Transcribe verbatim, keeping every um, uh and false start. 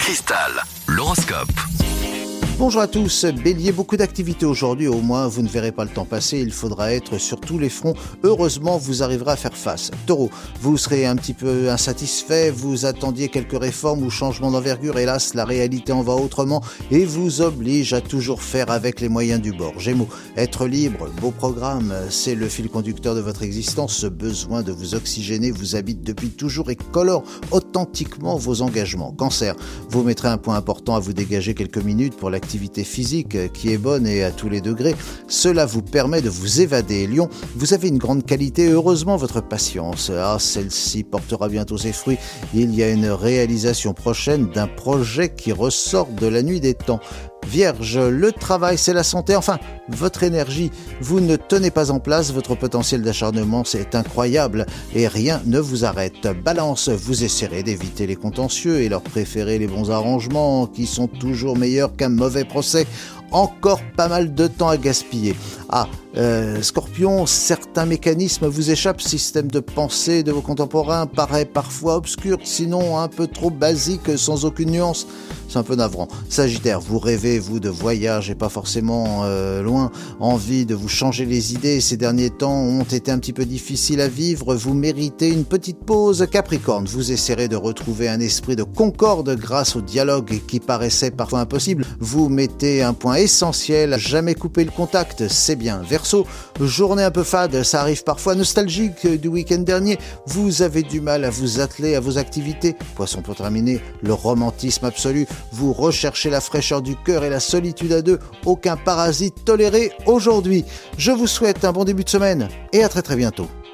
Cristal, l'horoscope. Bonjour à tous, Bélier, beaucoup d'activités aujourd'hui, au moins vous ne verrez pas le temps passer, il faudra être sur tous les fronts, heureusement vous arriverez à faire face. Taureau, vous serez un petit peu insatisfait, vous attendiez quelques réformes ou changements d'envergure, hélas la réalité en va autrement et vous oblige à toujours faire avec les moyens du bord. Gémeaux, être libre, beau programme, c'est le fil conducteur de votre existence, ce besoin de vous oxygéner vous habite depuis toujours et colore authentiquement vos engagements. Cancer, vous mettrez un point important à vous dégager quelques minutes pour l'activité activité physique qui est bonne et à tous les degrés. Cela vous permet de vous évader. Lion, vous avez une grande qualité, heureusement votre patience. Ah, celle-ci portera bientôt ses fruits. Il y a une réalisation prochaine d'un projet qui ressort de la nuit des temps. Vierge, le travail, c'est la santé, enfin, votre énergie. Vous ne tenez pas en place, votre potentiel d'acharnement, c'est incroyable et rien ne vous arrête. Balance, vous essaierez d'éviter les contentieux et leur préférer les bons arrangements qui sont toujours meilleurs qu'un mauvais procès. Encore pas mal de temps à gaspiller. Ah, euh, Scorpion, certains mécanismes vous échappent, système de pensée de vos contemporains paraît parfois obscur, sinon un peu trop basique, sans aucune nuance. C'est un peu navrant. Sagittaire, vous rêvez, vous, de voyage et pas forcément euh, loin. Envie de vous changer les idées. Ces derniers temps ont été un petit peu difficiles à vivre. Vous méritez une petite pause. Capricorne, vous essaierez de retrouver un esprit de concorde grâce au dialogue qui paraissait parfois impossible. Vous mettez un point essentiel, jamais couper le contact, c'est bien. Verseau, journée un peu fade, ça arrive parfois, nostalgique du week-end dernier. Vous avez du mal à vous atteler à vos activités. Poisson, pour terminer, le romantisme absolu. Vous recherchez la fraîcheur du cœur et la solitude à deux. Aucun parasite toléré aujourd'hui. Je vous souhaite un bon début de semaine et à très très bientôt.